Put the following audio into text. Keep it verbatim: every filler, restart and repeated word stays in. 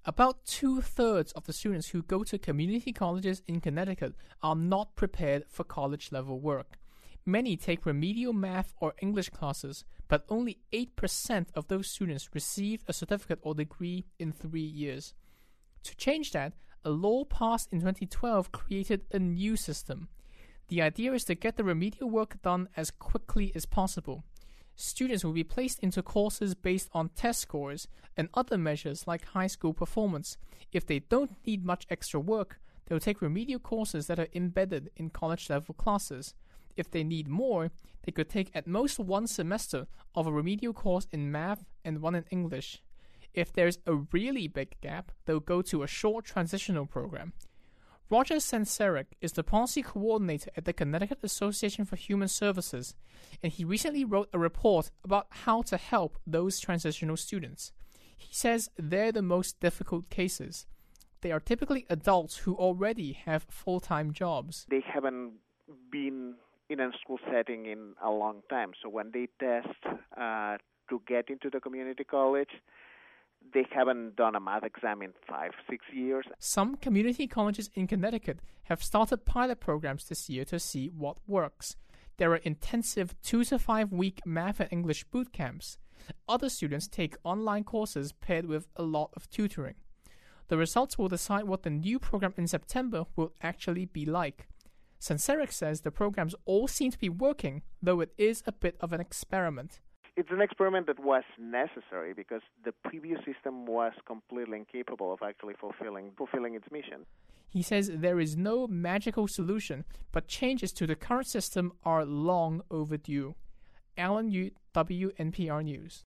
About two-thirds of the students who go to community colleges in Connecticut are not prepared for college-level work. Many take remedial math or English classes, but only eight percent of those students received a certificate or degree in three years. To change that, a law passed in twenty twelve created a new system. The idea is to get the remedial work done as quickly as possible. Students will be placed into courses based on test scores and other measures like high school performance. If they don't need much extra work, they'll take remedial courses that are embedded in college-level classes. If they need more, they could take at most one semester of a remedial course in math and one in English. If there's a really big gap, they'll go to a short transitional program. Roger Sanseric is the policy coordinator at the Connecticut Association for Human Services, and he recently wrote a report about how to help those transitional students. He says they're the most difficult cases. They are typically adults who already have full-time jobs. They haven't been in a school setting in a long time, so when they test uh, to get into the community college, they haven't done a math exam in five, six years. Some community colleges in Connecticut have started pilot programs this year to see what works. There are intensive two to five week math and English boot camps. Other students take online courses paired with a lot of tutoring. The results will decide what the new program in September will actually be like. Sanseric says the programs all seem to be working, though it is a bit of an experiment. It's an experiment that was necessary because the previous system was completely incapable of actually fulfilling fulfilling its mission. He says there is no magical solution, but changes to the current system are long overdue. Alan Yu, W N P R News.